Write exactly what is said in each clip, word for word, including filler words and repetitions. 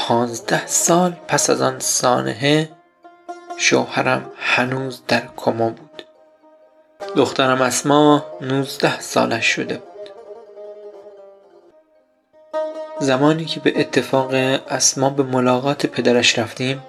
پانزده سال پس از آن سانحه شوهرم هنوز در کما بود. دخترم اسما نوزده سالش شده بود. زمانی که به اتفاق اسما به ملاقات پدرش رفتیم،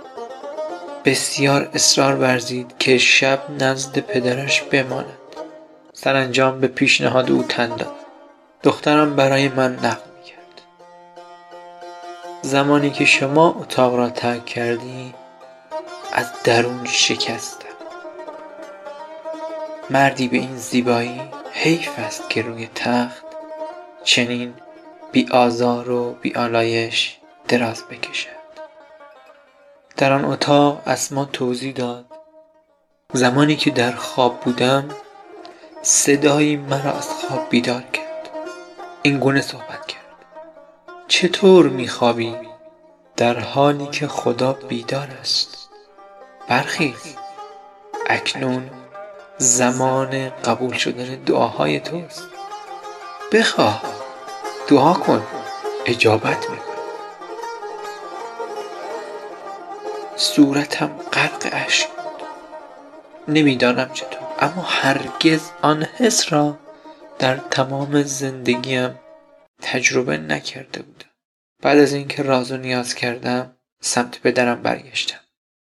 بسیار اصرار ورزید که شب نزد پدرش بماند. سرانجام به پیشنهاد او تن داد. دخترم برای من نقل می‌کرد: زمانی که شما اتاق را ترک کردی از درون شکستم. مردی به این زیبایی حیف است که روی تخت چنین بی آزار و بی آلایش دراز بکشد. در آن اتاق اسما توضیح داد: زمانی که در خواب بودم صدایی مرا از خواب بیدار کرد. این گونه صحبت کرد: چطور میخوابی در حالی که خدا بیدار است؟ برخیز، اکنون زمان قبول شدن دعاهای توست. بخواه، دعا کن، اجابت میکن. صورتم غرق اشک بود. نمیدانم چطور، اما هرگز آن حس را در تمام زندگیم تجربه نکرده بودم. بعد از اینکه راز و نیاز کردم سمت پدرم برگشتم.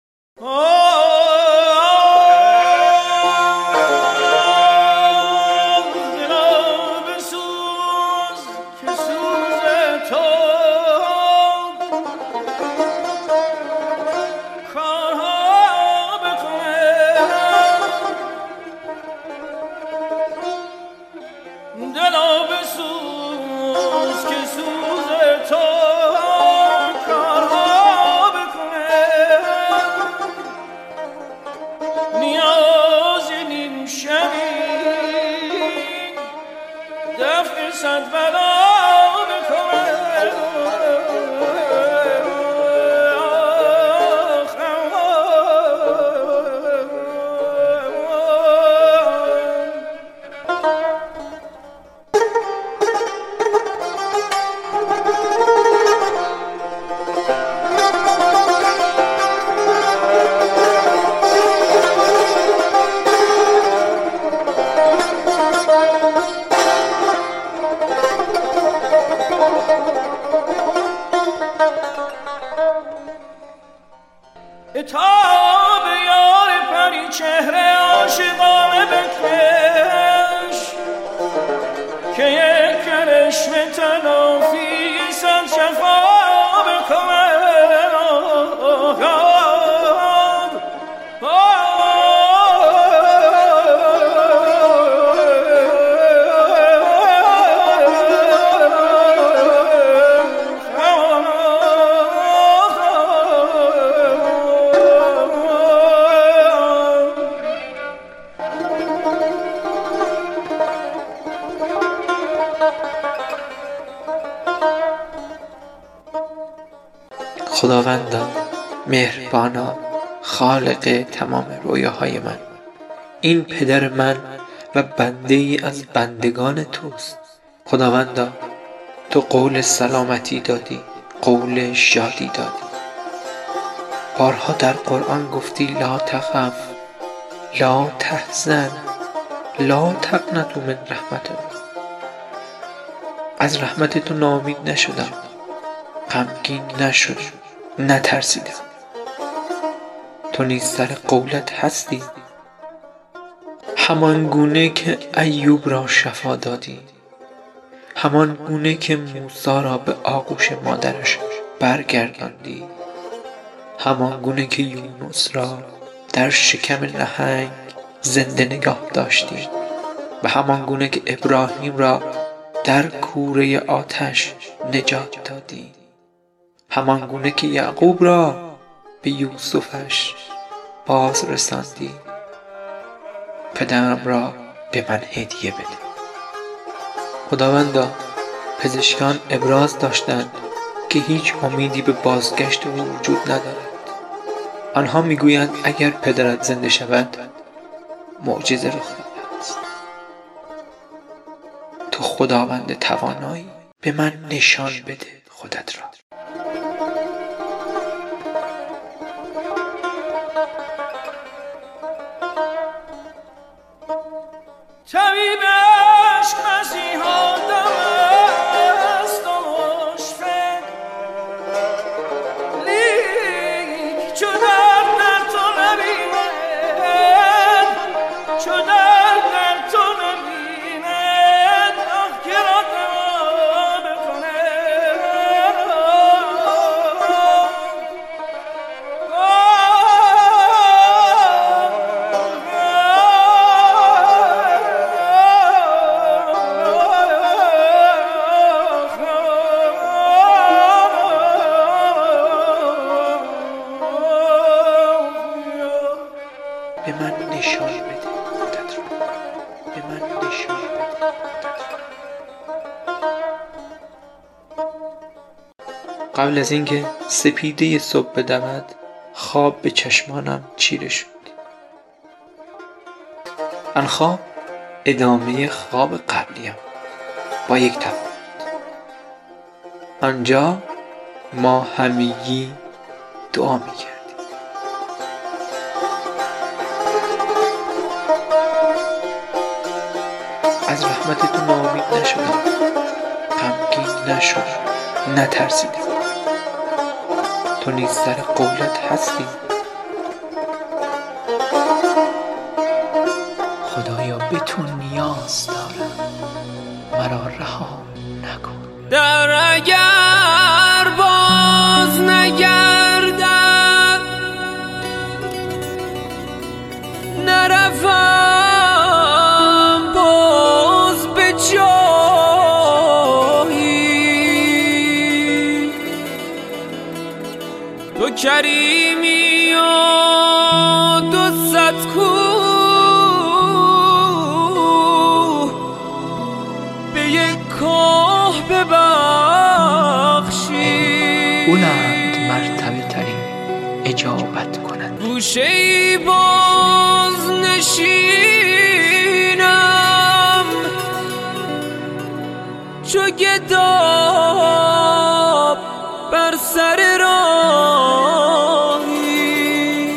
اتاب یار پری چهره عاشقانه بکش که یک کرشم تلافی صد شفا بکند. خداوندا، مهربانا، خالق تمام رویاهای من، این پدر من و بنده ای از بندگان توست. خداوندا، تو قول سلامتی دادی، قول شادی دادی. بارها در قرآن گفتی لا تخف، لا تحزن، لا تقنطوا من رحمت الله. از رحمت تو ناامید نشدم، غمگین نشدم، نترسیدم. تو نیز سر قولت هستی، همان گونه که ایوب را شفا دادی، همان گونه که موسی را به آغوش مادرش برگرداندی، همان گونه که یونس را در شکم نهنگ زنده نگاه داشتی و همان گونه که ابراهیم را در کوره آتش نجات دادی، همان گونه که یعقوب را به یوسفش باز رساندی. پدرم را به من هدیه بده. خداوندا، پزشکان ابراز داشتند که هیچ امیدی به بازگشت او وجود ندارد. آنها میگویند اگر پدرت زنده شود معجزه رخ داده است. تو خداوند توانایی، به من نشان بده خودت را. قبل از اینکه سپیده صبح بدمد خواب به چشمانم چیره شد. آن خواب ادامه خواب قبلیم با یک تفاوت. آنجا ما همگی دعا میکردیم. از رحمت تو ناامید نشدم، غمگین نشدم، نترسیدم. تو نیز سر قولت هستی. خدایا به تو نیاز دارم، مرا رها نکن. در اگر باز نگردد نروم باز به جایی، تو کریمی و دو صد کوه به یک کاه ببخشی. بلند مرتبه ترین اجابت کنند. گوشه ای باز نشینم چو گداب بر سر راهی،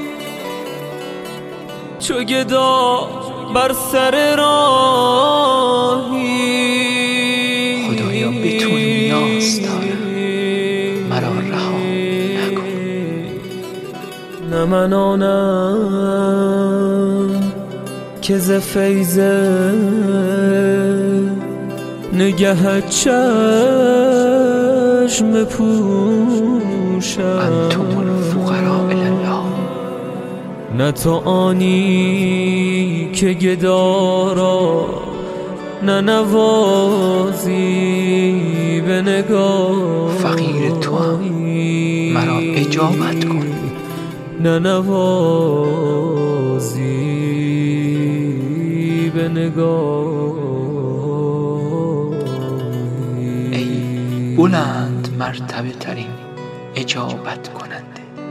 چو گداب بر سر راهی. خدایا به تو نیاز دارم، مرا رها نکن. نه من آنم که ز فیض نگهت چشم پوشم. انتم الفقراء الی الله. نه تو آنی که گدا را نه نوازی به نگاه. فقیر تو هم، مرا اجابت کن. نه نوازی به نگاه. ای بلند مرتبه ترین اجابت کننده.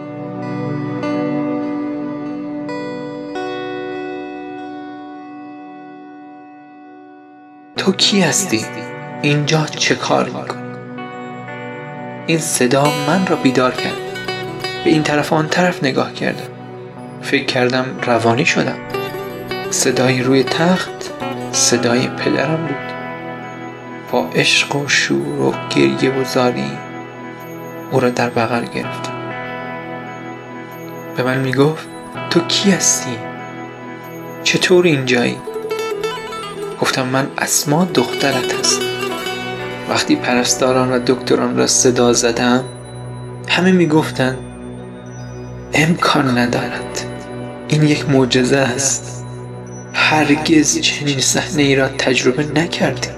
تو کی هستی؟ اینجا چه کار میکنی؟ این صدا من را بیدار کرد. به این طرف آن طرف نگاه کردم. فکر کردم روانی شدم. صدای روی تخت صدای پدرم بود. با عشق و شور و گریه و زاری او را در بغل گرفتم. به من میگفت تو کی هستی؟ چطور اینجایی؟ گفتم من اسما دخترت هستم. وقتی پرستاران و دکتران را صدا زدم همه میگفتند امکان ندارد، این یک معجزه است، هرگز چنین صحنه ای را تجربه نکردیم.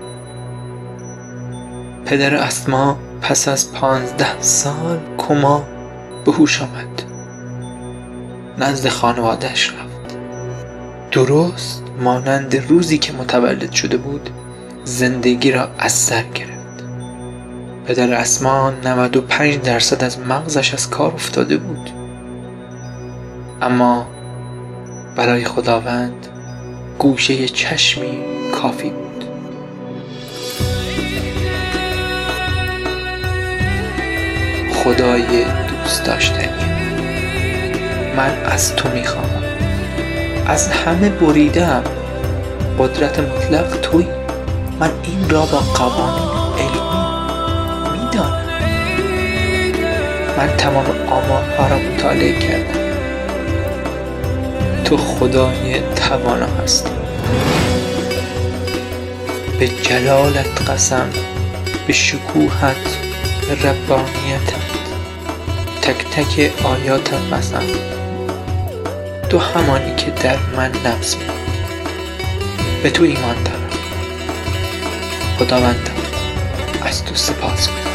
پدر اسما پس از پانزده سال کما به هوش آمد. نزد خانواده‌اش رفت. درست مانند روزی که متولد شده بود زندگی را از سر گرفت. پدر اسما نود و پنج درصد از مغزش از کار افتاده بود. اما برای خداوند گوشه چشمی کافی بود. خدای دوست داشتنی، من از تو میخواهم. از همه بریدم. قدرت مطلق تویی. من این را با قوانین علمی میدانم. من تمام آمارها را مطالعه کردم. تو خدای توانا هستی. به جلالت قسم، به شکوهت، به ربانیتت، تک تک آیاتت قسم. تو همانی که در من نفس می. به تو ایمان دارم. خداوندم از تو سپاس می‌کنم.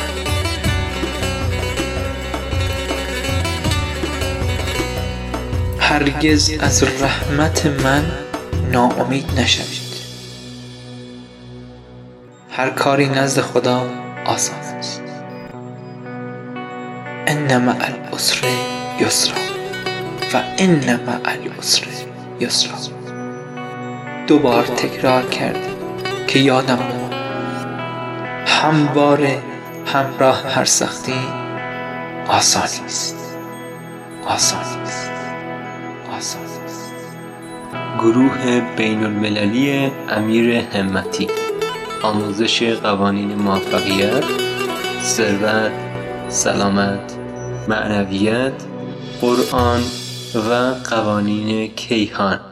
هرگز از رحمت من ناامید نشوید. هر کاری نزد خدا آسان است. ان مع العسر یسرا و ان مع العسر یسرا. دو بار تکرار کردیم که یادم نماند. همواره همراه هر سختی آسانی است، آسانی است، آسانی است. گروه بین المللی امیر همتی، آموزش قوانین موفقیت، ثروت، سلامت، معنویت، قرآن و قوانین کیهان.